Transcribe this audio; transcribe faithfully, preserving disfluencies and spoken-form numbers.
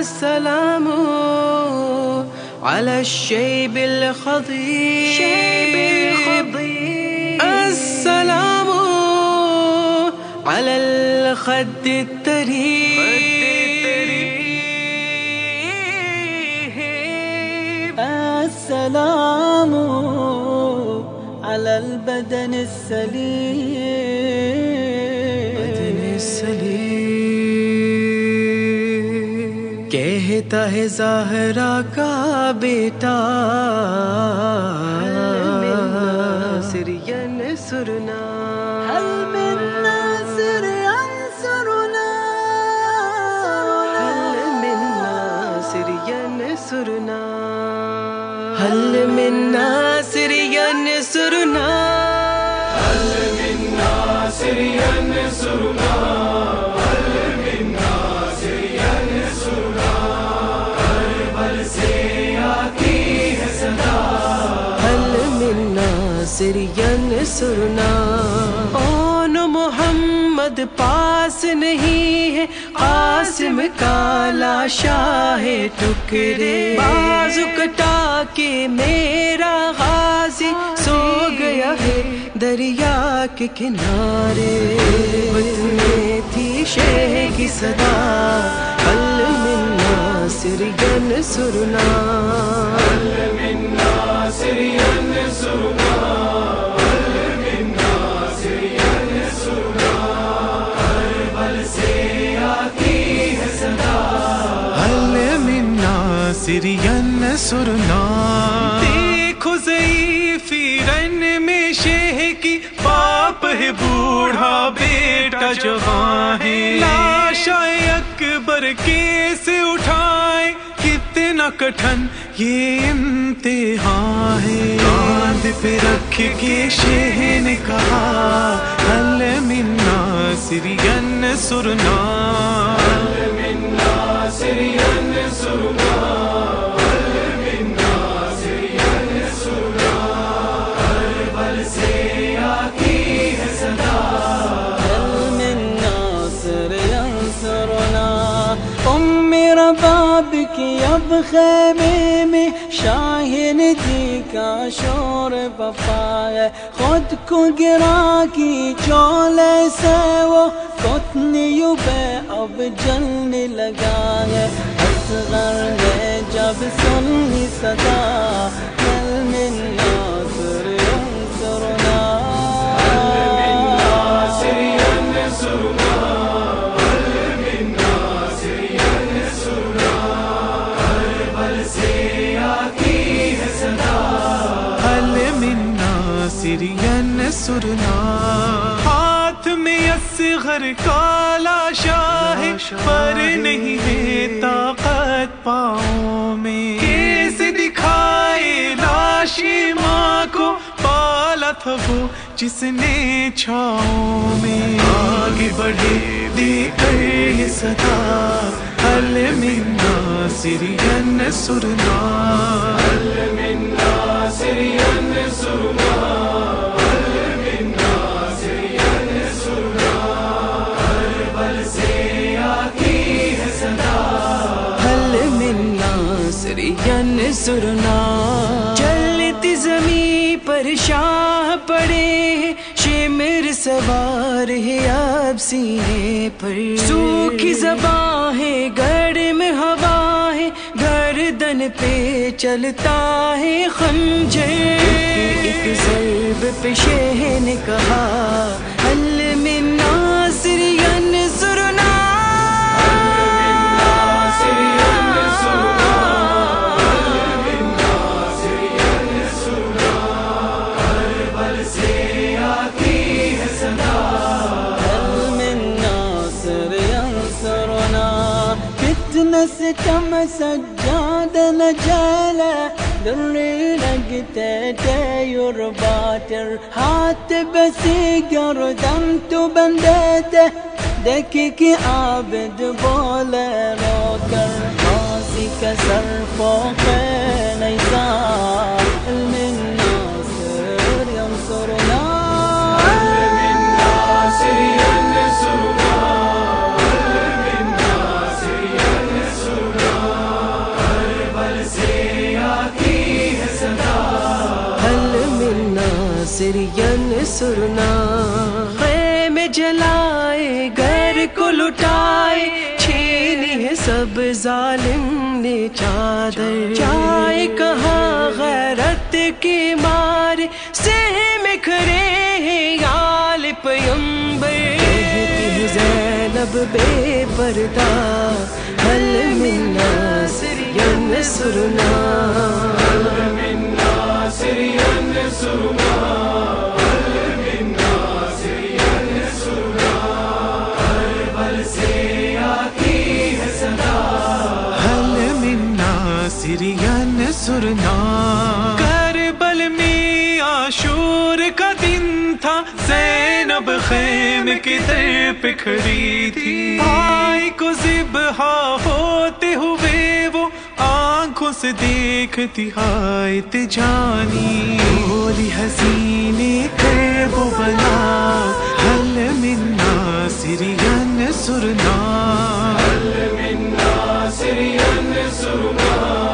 السلام على الشيب الخضيب السلام على الخد التريب السلام على البدن السليم بدن السليم کہتا ہے زہرا کا بیٹا ناصر ینصرنا هل من ناصر ينصرنا هل من ناصر ینصرنا هل من ناصر ینصرنا هل من ناصر ينصرنا هل من ناصر ينصرنا کربل سے آتی ہے صدا هل من ناصر ینصرنا کون محمد پاس نہیں ہے قاسم کا لاشا ہے ٹکڑے بازو کٹا کے میرا غازی سو گیا ہے دریا کے کنارے میں تھی شہ کی صدا هل من ناصر ینصرنا هل من ناصر ينصرنا هل من ناصر ينصرنا کربل سے آتی ہے صدا هل من ناصر ینصرنا دیکھو ضعیفی رن میں شہ کی باپ ہے بوڑھا بیٹا جوان ہے لاشا اکبر کیسے اٹھائے کتنا کٹھن یہ امتحان ہے کاندھ پہ رکھ کے شہ نے کہا هل من ناصر ینصرنا هل من ناصر ينصرنا هل من ناصر ينصرنا کربل سے آتی ہے صدا هل من ناصر ينصرنا ام رباب کی اب خیمے میں شاہین دی کا شور وفا ہے خود کو گرا کی چولے سے وہ کتنیوں پہ اب جلنے لگا ہے اصغر نے جب سنی صدا هل من ناصر ينصرنا هل من ناصر ينصرنا هل من ناصر ينصرنا کربل سے آتی ہے صدا هل من ناصر ینصرنا ہاتھ میں اصغر کا لاشا ہے پر نہیں ہے طاقت پاؤں میں کیسے دکھائے لاشی ماں کو پالا تھا وہ جس نے چھاؤں میں آگے بڑھے دے کر یہ صدا هل من ناصر ینصرنا هل من ناصر ينصرنا هل من ناصر ينصرنا کربل سے آتی ہے صدا هل من ناصر ینصرنا چلتی زمین پر شاہ پڑے شمر سوار ہے اب سینے پر سوکھی زباں ہے گرم ہوا ہے گردن پہ چلتا ہے خنجر ایک ضرب پہ شہ نے کہا هل من ناصر ینصرنا ناصر ينصرنا هل من ناصر ينصرنا کربل سے آتی ہے صدا هل من ناصر ينصرنا کتنا ستم سجاد نجالہ دری لگتے تیر باتر ہاتھ بسی گردن تو بندے دیکھ کے عابد بولے رو کر غازی کا سر فوق نیزار هل من ناصر ينصرنا هل من ناصر ينصرنا هل من ناصر ينصرنا سرنا خیمے جلائے گھر کو لٹائے چھینی ہے سب ظالم نے چادر جائے کہاں غیرت کے مارے سہم کھڑے ہیں آل پیمبر کہتی ہے زینب بے پردہ حل من ناصر ینصرنا هل من ناصر ينصرنا هل من ناصر ينصرنا کربل سے آتی ہے صدا حل من ناصر ینصرنا کربل میں عاشور کا دن تھا زینب خیمے کے در پہ کھڑی تھی بھائی کو ذبح ہوتے ہوئے وہ آنکھوں سے دیکھتی آیت جانی بولی حسینے کرب بنا حل من ناصر ینصرنا هل من ناصر ينصرنا